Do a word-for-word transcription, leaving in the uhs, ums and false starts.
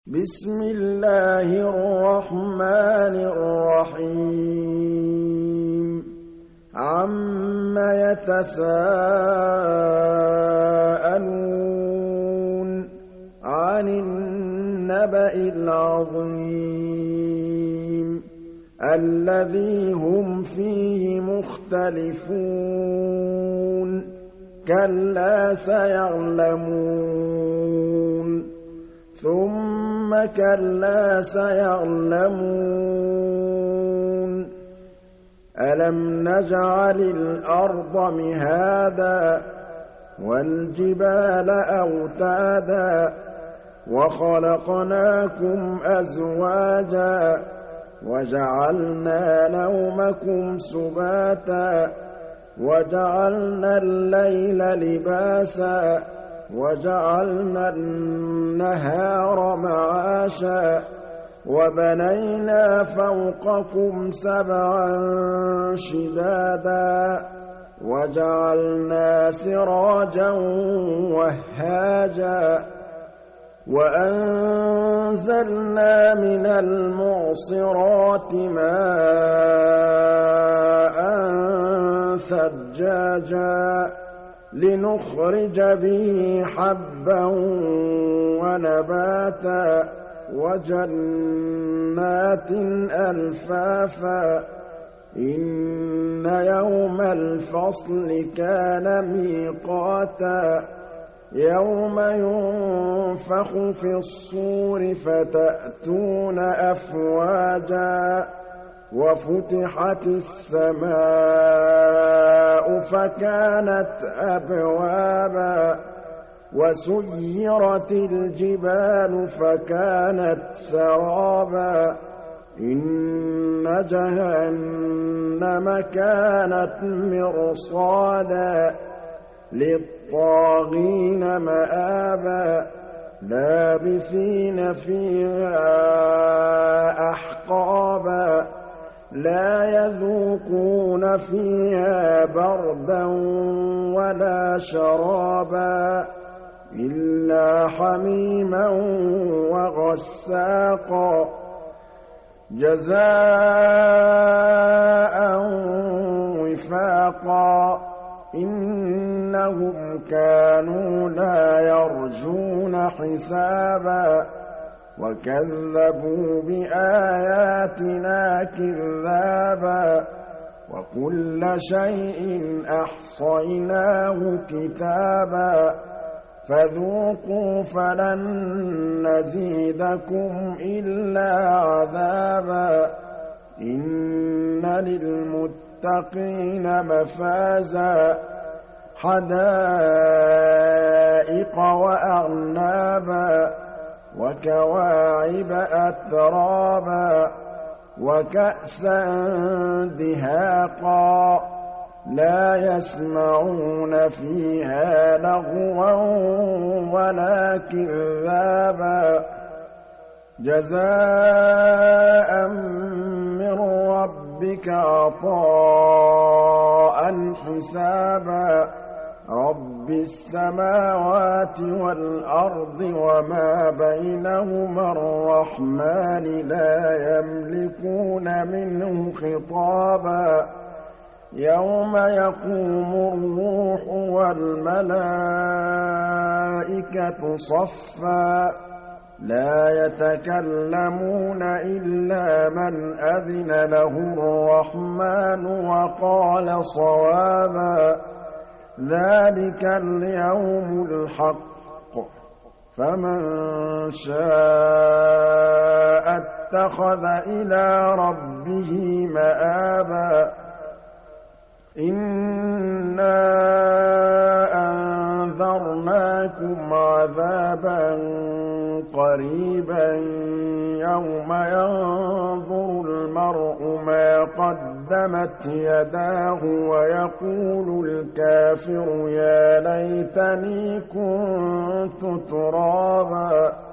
بسم الله الرحمن الرحيم عَمَّ يَتَسَاءَلُونَ عَنِ النَّبَإِ الْعَظِيمِ الَّذِي هُمْ فِيهِ مُخْتَلِفُونَ كَلَّا سَيَعْلَمُونَ ثُمَّ كَلَّا سَيَعْلَمُونَ أَلَمْ نَجْعَلِ الْأَرْضَ مِهَادًا وَالْجِبَالَ أَوْتَادًا وَخَلَقْنَاكُمْ أَزْوَاجًا وَجَعَلْنَا نَوْمَكُمْ سُبَاتًا وَجَعَلْنَا اللَّيْلَ لِبَاسًا وَجَعَلْنَا النَّهَارَ مَعَاشًا وَبَنَيْنَا فَوْقَكُمْ سَبْعًا شِدَادًا وَجَعَلْنَا سِرَاجًا وَهَّاجًا وَأَنزَلْنَا مِنَ الْمُعْصِرَاتِ مَاءً ثَجَّاجًا لِنُخْرِجَ بِهِ حَبًّا وَنَبَاتًا وَجَنَّاتٍ أَلْفَافًا إِنَّ يَوْمَ الْفَصْلِ كَانَ مِيقَاتًا يَوْمَ يُنفَخُ فِي الصُّورِ فَتَأْتُونَ أَفْوَاجًا وَفُتِحَتِ السَّمَاءُ فَكَانَتْ أَبْوَابًا وَسُيِّرَتِ الْجِبَالُ فَكَانَتْ سَرَابًا إِنَّ جَهَنَّمَ كَانَتْ مِرْصَادًا لِّلطَّاغِينَ مَآبًا لَّابِثِينَ فِيهَا أَحْقَابًا لَّا يَذُوقُونَ فِيهَا بَرْدًا وَلَا شَرَابًا إِلَّا حَمِيمًا وَغَسَّاقًا جَزَاءً وِفَاقًا إِنَّهُمْ كَانُوا لَا يَرْجُونَ حِسَابًا وَكَذَّبُوا بِآيَاتِنَا كِذَّابًا وَكُلَّ شَيْءٍ أَحْصَيْنَاهُ كِتَابًا فَذُوقُوا فَلَن نَّزِيدَكُمْ إِلَّا عَذَابًا إِنَّ لِلْمُتَّقِينَ مَفَازًا حَدَائِقَ وَأَعْنَابًا وَكَوَاعِبَ أَتْرَابًا وَكَأْسًا دِهَاقًا لَّا يَسْمَعُونَ فِيهَا لَغْوًا وَلَا كِذَّابًا جَزَاءً مِّن رَّبِّكَ عَطَاءً حِسَابًا رَبِّ السَّمَاوَاتِ وَالْأَرْضِ وَمَا بَيْنَهُمَا الرَّحْمَٰنِ لَا يَمْلِكُونَ مِنْهُ خِطَابًا يَوْمَ يَقُومُ الرُّوحُ وَالْمَلَائِكَةُ صَفًّا لَّا يَتَكَلَّمُونَ إِلَّا مَنْ أَذِنَ لَهُ الرَّحْمَٰنُ وَقَالَ صَوَابًا ذَٰلِكَ الْيَوْمُ الْحَقُّ فَمَن شَاءَ اتَّخَذَ إِلَىٰ رَبِّهِ مَآبًا إِنَّا أَنذَرْنَاكُمْ عَذَابًا قَرِيبًا يَوْمَ يَنظُرُ الْمَرْءُ مَا قَدَّمَتْ يَدَاهُ وَيَقُولُ الْكَافِرُ يَا لَيْتَنِي كُنتُ تُرَابًا